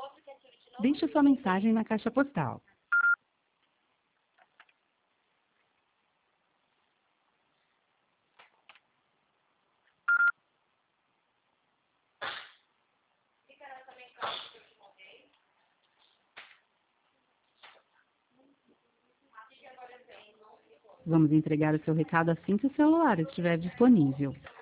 Deixe sua mensagem na caixa postal. Vamos entregar o seu recado assim que o celular estiver disponível.